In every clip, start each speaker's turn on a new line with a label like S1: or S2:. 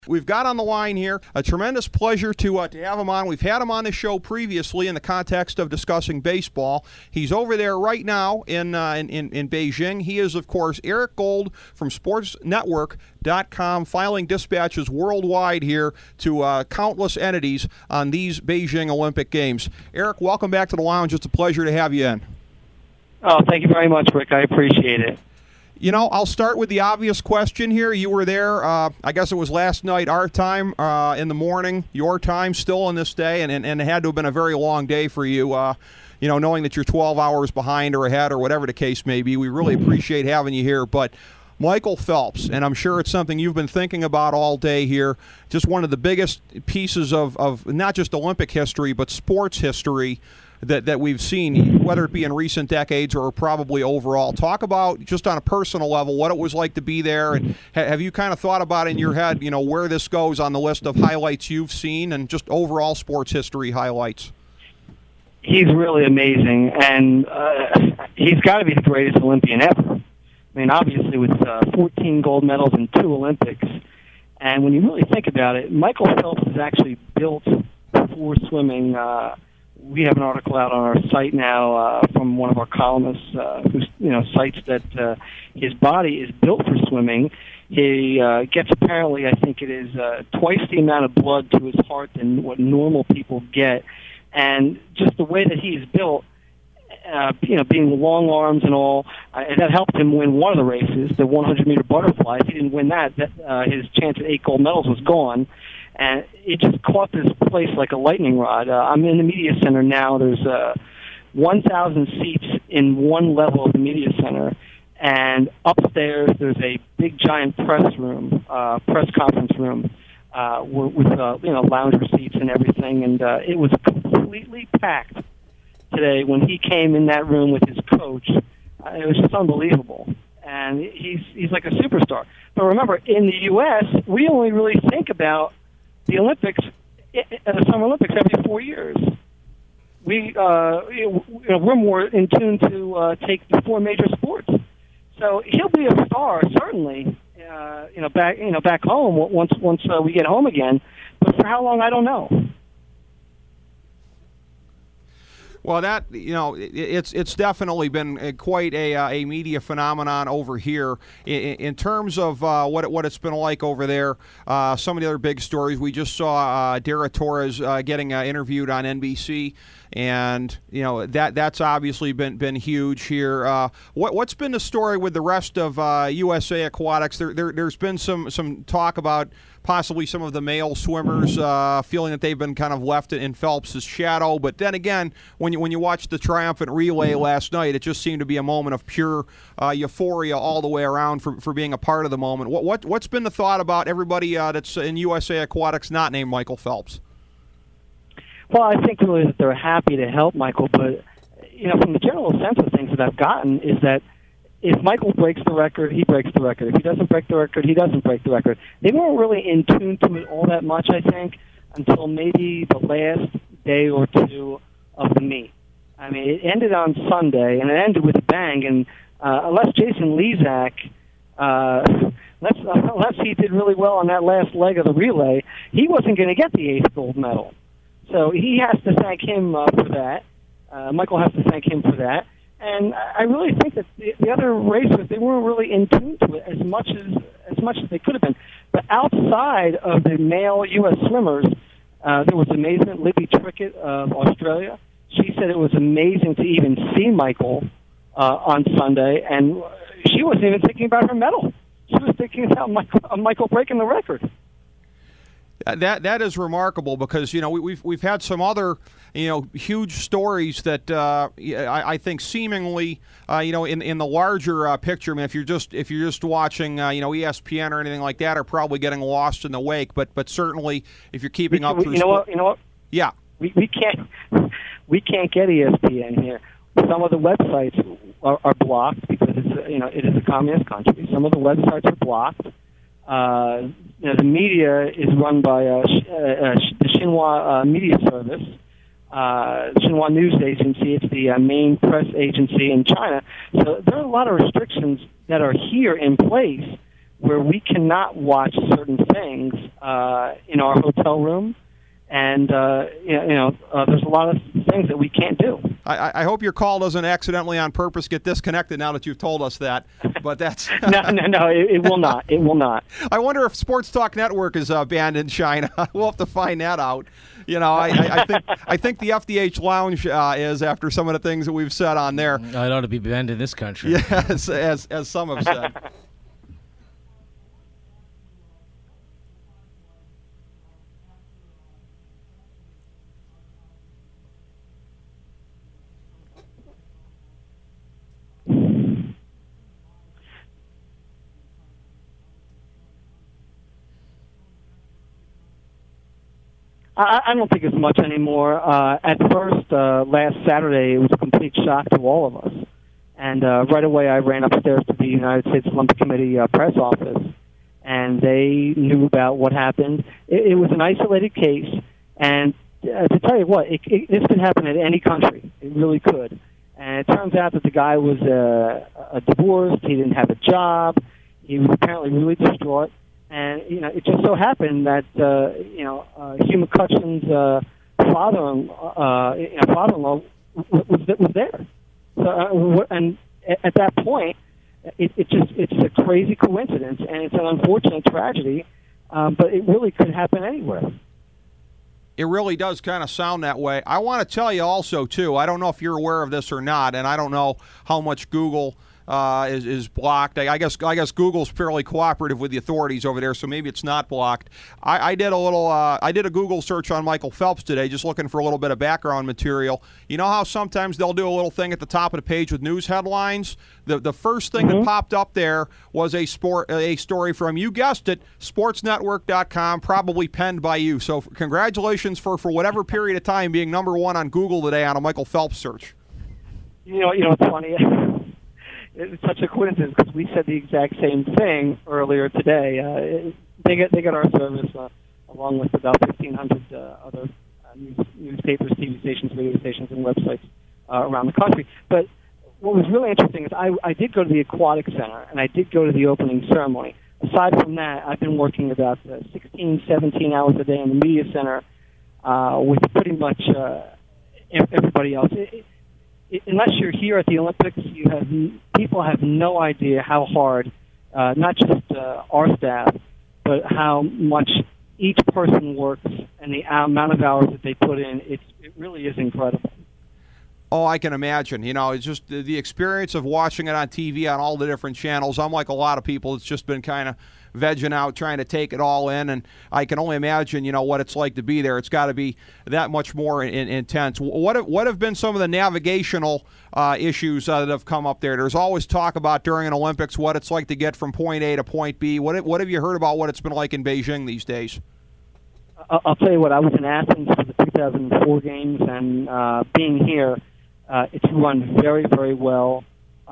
S1: We've got on the line here a tremendous pleasure to have him on. We've had him on the show previously in the context of discussing baseball. He's over there right now in Beijing. He is, of course, Eric Gold from SportsNetwork.com, filing dispatches worldwide here to countless entities on these Beijing Olympic Games. Eric, welcome back to the lounge. It's a pleasure to have you in.
S2: Oh, thank you very much, Rick. I appreciate it.
S1: You know, I'll start with the obvious question here. You were there, I guess it was last night, our time, in the morning, your time, still on this day, and it had to have been a very long day for you, knowing that you're 12 hours behind or ahead or whatever the case may be. We really appreciate having you here. But Michael Phelps, and I'm sure it's something you've been thinking about all day here, just one of the biggest pieces of not just Olympic history, but sports history that we've seen, whether it be in recent decades or probably overall. Talk about, just on a personal level, what it was like to be there, and have you kind of thought about in your head, where this goes on the list of highlights you've seen and just overall sports history highlights?
S2: He's really amazing, and he's got to be the greatest Olympian ever. I mean, obviously with 14 gold medals in 2 Olympics, and when you really think about it, Michael Phelps is actually built for swimming. We have an article out on our site now from one of our columnists who cites that his body is built for swimming. He gets, apparently, I think it is twice the amount of blood to his heart than what normal people get. And just the way that he is built, being long arms and all, that helped him win one of the races, the 100-meter butterfly. If he didn't win that, his chance at 8 gold medals was gone. And it just caught this place like a lightning rod. I'm in the media center now. There's 1,000 seats in one level of the media center. And upstairs, there's a big, giant press conference room with lounger seats and everything. And it was completely packed today when he came in that room with his coach. It was just unbelievable. And he's like a superstar. But remember, in the U.S., we only really think about the Olympics, the Summer Olympics, every 4 years. We're more in tune to take the 4 major sports. So he'll be a star, certainly. Back home once we get home again. But for how long, I don't know.
S1: Well, that it's definitely been quite a media phenomenon over here. In terms of what it's been like over there, some of the other big stories, we just saw Dara Torres getting interviewed on NBC, and that's obviously been huge here. What's been the story with the rest of USA Aquatics? There's been some talk about possibly some of the male swimmers feeling that they've been kind of left in Phelps' shadow. But then again, when you watch the triumphant relay last night, it just seemed to be a moment of pure euphoria all the way around for being a part of the moment. What's been the thought about everybody that's in USA Aquatics not named Michael Phelps?
S2: Well, I think really that they're happy to help Michael, but from the general sense of things that I've gotten is that if Michael breaks the record, he breaks the record. If he doesn't break the record, he doesn't break the record. They weren't really in tune to it all that much, I think, until maybe the last day or two of the meet. I mean, it ended on Sunday, and it ended with a bang. And unless Jason Lezak, unless he did really well on that last leg of the relay, he wasn't going to get the 8th gold medal. So he has to thank him for that. Michael has to thank him for that. And I really think that the other racers, they weren't really in tune to it as much as they could have been. But outside of the male U.S. swimmers, there was amazement. Libby Trickett of Australia, she said it was amazing to even see Michael on Sunday, and she wasn't even thinking about her medal. She was thinking about Michael breaking the record.
S1: That is remarkable because we've had some other huge stories that I think seemingly in the larger picture. I mean, if you're just watching ESPN or anything like that, are probably getting lost in the wake. But certainly if you're keeping up,
S2: you know what?
S1: Yeah,
S2: we can't get ESPN here. Some of the websites are blocked because it is a communist country. Some of the websites are blocked. The media is run by the Xinhua Media Service, Xinhua News Agency. It's the main press agency in China. So there are a lot of restrictions that are here in place where we cannot watch certain things in our hotel room, and there's a lot of things that we can't do.
S1: I hope your call doesn't accidentally on purpose get disconnected now that you've told us that, but that's...
S2: No, it will not. It will not.
S1: I wonder if Sports Talk Network is banned in China. We'll have to find that out. I think the FDH Lounge is, after some of the things that we've said on there.
S3: It ought to be banned in this country.
S1: Yes, as some have said.
S2: I don't think it's much anymore. At first, last Saturday, it was a complete shock to all of us. And right away, I ran upstairs to the United States Olympic Committee press office, and they knew about what happened. It was an isolated case, and to tell you what, this could happen in any country. It really could. And it turns out that the guy was divorced. He didn't have a job. He was apparently really distraught. And it just so happened that Hugh McCutcheon's father-in-law was there. So, and at that point, it's a crazy coincidence, and it's an unfortunate tragedy. But it really could happen anywhere.
S1: It really does kind of sound that way. I want to tell you also, too, I don't know if you're aware of this or not, and I don't know how much Google is blocked. I guess Google's fairly cooperative with the authorities over there, so maybe it's not blocked. I did a Google search on Michael Phelps today, just looking for a little bit of background material. You know how sometimes they'll do a little thing at the top of the page with news headlines? The first thing that popped up there was a story from, you guessed it, sportsnetwork.com, probably penned by you. So congratulations for whatever period of time being number one on Google today on a Michael Phelps search.
S2: You know what's funny? It's such a coincidence because we said the exact same thing earlier today. They get our service along with about 1,500 other newspapers, TV stations, radio stations, and websites around the country. But what was really interesting is I did go to the Aquatic Center, and I did go to the opening ceremony. Aside from that, I've been working about 16, 17 hours a day in the media center with pretty much everybody else. Unless you're here at the Olympics, people have no idea how hard, not just our staff, but how much each person works and the amount of hours that they put in. It really is incredible.
S1: Oh, I can imagine. It's just the experience of watching it on TV on all the different channels. Unlike a lot of people, it's just been kind of vegging out, trying to take it all in, and I can only imagine, what it's like to be there. It's got to be that much more intense. What have been some of the navigational issues that have come up there? There's always talk about during an Olympics what it's like to get from point A to point B. What have you heard about what it's been like in Beijing these days?
S2: I'll tell you what, I was in Athens for the 2004 games, and being here, it's run very, very well.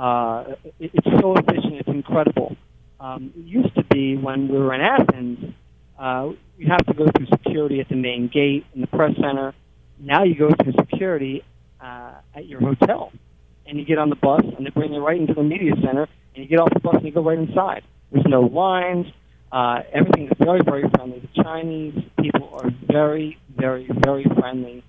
S2: It's so efficient, it's incredible. It used to be when we were in Athens, you have to go through security at the main gate in the press center. Now you go through security at your hotel, and you get on the bus, and they bring you right into the media center, and you get off the bus and you go right inside. There's no lines. Everything is very, very friendly. The Chinese people are very, very, very friendly.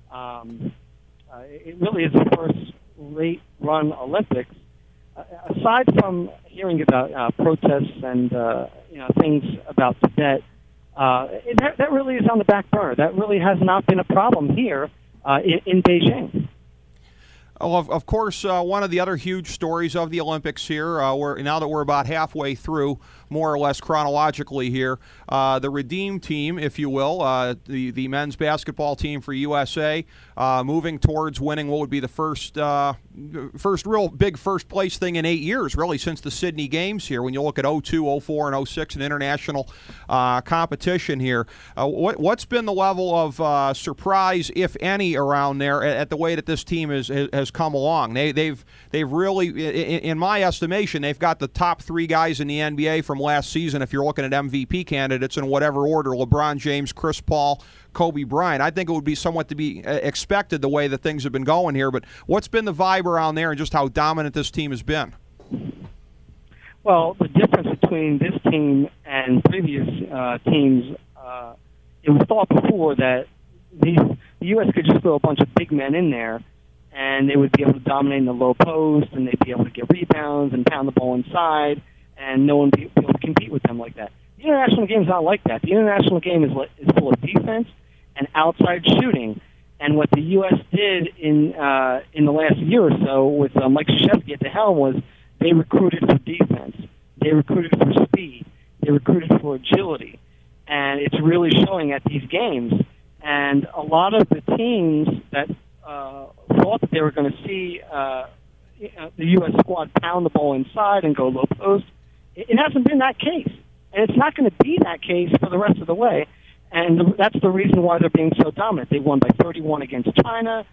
S2: It really is a first-rate run Olympics. Aside from hearing about protests and things about Tibet, that really is on the back burner. That really has not been a problem here in Beijing.
S1: Oh, of course, one of the other huge stories of the Olympics here, now that we're about halfway through, more or less chronologically here, the Redeem team, if you will, the men's basketball team for USA, moving towards winning what would be the first real big first place thing in 8 years, really, since the Sydney Games here. When you look at 02, 04, and 06 in international competition here, what's been the level of surprise, if any, around there at the way that this team has come along? They've really, in my estimation, they've got the top three guys in the NBA from last season. If you're looking at MVP candidates in whatever order, LeBron James, Chris Paul, Kobe Bryant. I think it would be somewhat to be expected the way that things have been going here. But what's been the vibe around there and just how dominant this team has been?
S2: Well, the difference between this team and previous teams, it was thought before that the U.S. could just throw a bunch of big men in there, and they would be able to dominate in the low post, and they'd be able to get rebounds and pound the ball inside, and no one would be able to compete with them like that. The international game is not like that. The international game is full of defense and outside shooting. And what the U.S. did in the last year or so with Mike Krzyzewski at the helm was they recruited for defense. They recruited for speed. They recruited for agility. And it's really showing at these games. And a lot of the teams that thought that they were going to see the U.S. squad pound the ball inside and go low post, it hasn't been that case. And it's not going to be that case for the rest of the way. And that's the reason why they're being so dominant. They won by 31 against China.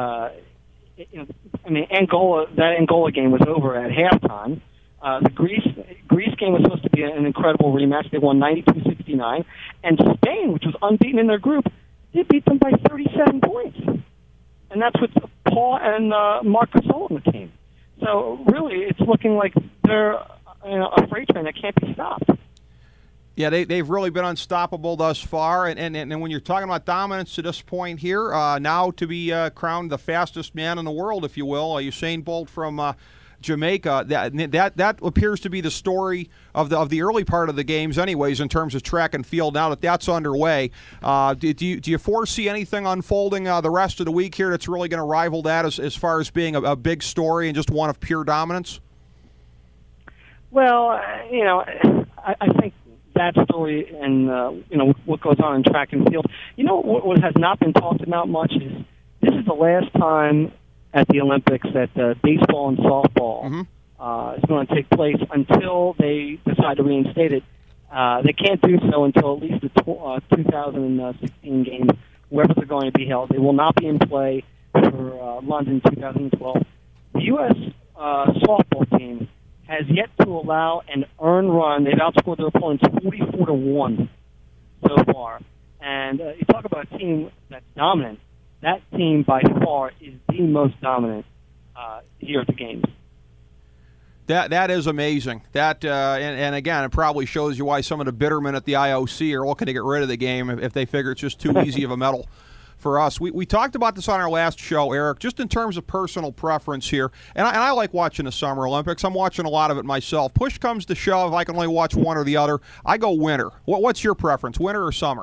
S2: Angola. That Angola game was over at halftime. The Greece game was supposed to be an incredible rematch. They won 92-69. And Spain, which was unbeaten in their group, they beat them by 37 points. And that's with Paul and Marc Gasol on the team. So really, it's looking like they're a freight train that can't be stopped.
S1: Yeah, they've really been unstoppable thus far. And when you're talking about dominance to this point here, now to be crowned the fastest man in the world, if you will, Usain Bolt from Jamaica, that appears to be the story of the early part of the games anyways in terms of track and field. Now that that's underway, do you foresee anything unfolding the rest of the week here that's really going to rival that as far as being a big story and just one of pure dominance?
S2: Well, I think that story and what goes on in track and field. What has not been talked about much is this is the last time at the Olympics that baseball and softball is going to take place until they decide to reinstate it. They can't do so until at least the 2016 games, wherever they're going to be held. They will not be in play for London 2012. The U.S. Softball team has yet to allow an earned run. They've outscored their opponents 44-1 so far. And you talk about a team that's dominant. That team, by far, is the most dominant here at the games.
S1: That is amazing. And again, it probably shows you why some of the bittermen at the IOC are looking to get rid of the game if they figure it's just too easy of a medal for us. We talked about this on our last show, Eric, just in terms of personal preference here. And I like watching the Summer Olympics. I'm watching a lot of it myself. Push comes to shove, I can only watch one or the other. I go winter. What's your preference, winter or summer?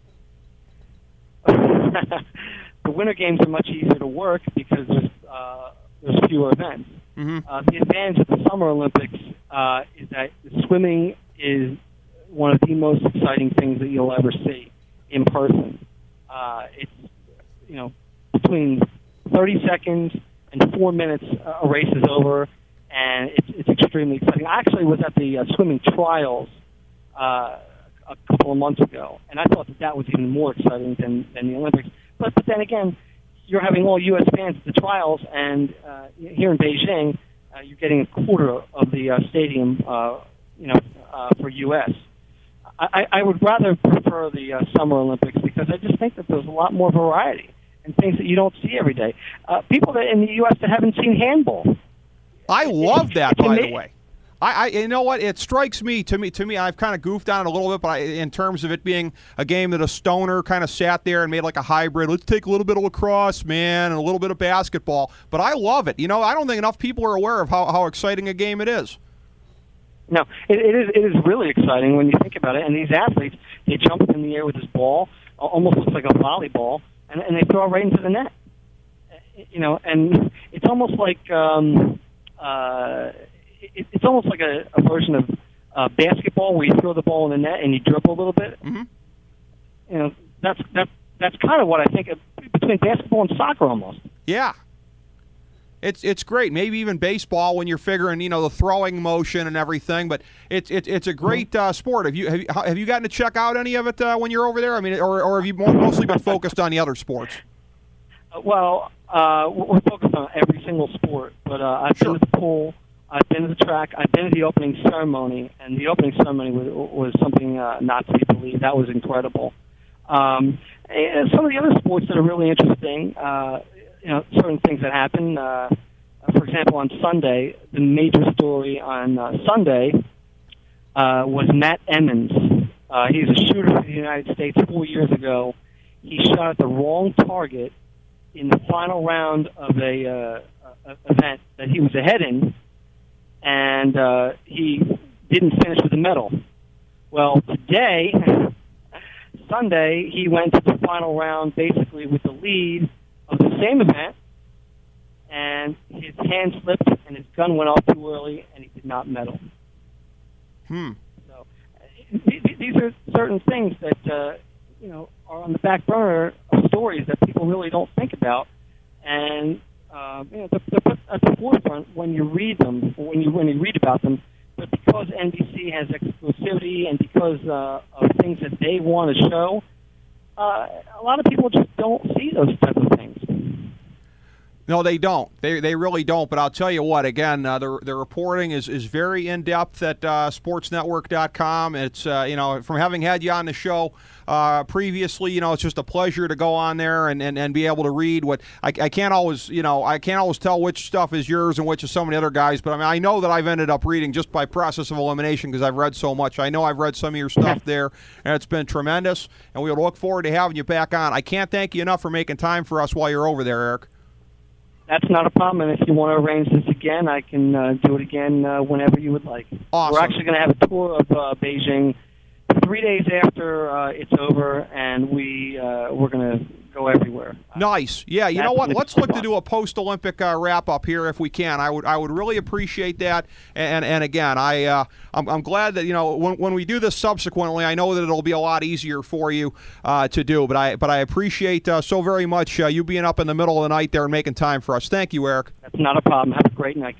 S2: The winter games are much easier to work because there's fewer events. The advantage of the Summer Olympics is that swimming is one of the most exciting things that you'll ever see in person. It's between 30 seconds and 4 minutes a race is over, and it's extremely exciting. I actually was at the swimming trials a couple of months ago, and I thought that was even more exciting than the Olympics. But then again, you're having all U.S. fans at the trials, and here in Beijing, you're getting a quarter of the stadium, for U.S. I would rather prefer the Summer Olympics because I just think that there's a lot more variety and things that you don't see every day. People that in the U.S. that haven't seen handball.
S1: I love that, by the way. I you know what? It strikes me, to me, I've kind of goofed on it a little bit, but in terms of it being a game that a stoner kind of sat there and made like a hybrid. Let's take a little bit of lacrosse, man, and a little bit of basketball. But I love it. I don't think enough people are aware of how exciting a game it is.
S2: No, it is really exciting when you think about it. And these athletes, they jump in the air with this ball, almost looks like a volleyball, and they throw it right into the net. And it's almost like it's almost like a version of basketball where you throw the ball in the net and you dribble a little bit. That's kind of what I think of between basketball and soccer almost.
S1: Yeah. It's great. Maybe even baseball when you're figuring, the throwing motion and everything. But it's a great sport. Have you gotten to check out any of it when you're over there? I mean, or have you mostly been focused on the other sports?
S2: Well, we're focused on every single sport. But I've been to the pool, I've been to the track, I've been to the opening ceremony, and the opening ceremony was something not to be believed. That was incredible. And some of the other sports that are really interesting. Certain things that happen. For example, on Sunday, the major story on Sunday was Matt Emmons. He's a shooter for the United States 4 years ago. He shot at the wrong target in the final round of a event that he was ahead in, and he didn't finish with a medal. Well, today, Sunday, he went to the final round basically with the lead of the same event, and his hand slipped and his gun went off too early, and he did not medal. So these are certain things that are on the back burner of stories that people really don't think about, and they're put at the forefront when you read them, or when you read about them. But because NBC has exclusivity and because of things that they want to show, a lot of people just don't see those type of things.
S1: No, they don't. They really don't. But I'll tell you what. Again, the reporting is very in depth at SportsNetwork.com. It's from having had you on the show previously, it's just a pleasure to go on there and be able to read what I can't always tell which stuff is yours and which is some of the other guys. But I mean, I know that I've ended up reading just by process of elimination because I've read so much. I know I've read some of your stuff there, and it's been tremendous. And we look forward to having you back on. I can't thank you enough for making time for us while you're over there, Eric.
S2: That's not a problem, and if you want to arrange this again, I can do it again whenever you would like.
S1: Awesome.
S2: We're actually going to have a tour of Beijing 3 days after it's over, and we're going to go everywhere.
S1: Nice. Yeah, you know what? Let's look to do a post-Olympic wrap-up here if we can. I would really appreciate that. And again, I'm glad that when we do this subsequently, I know that it'll be a lot easier for you to do. But I appreciate so very much you being up in the middle of the night there and making time for us. Thank you, Eric.
S2: That's not a problem. Have a great night.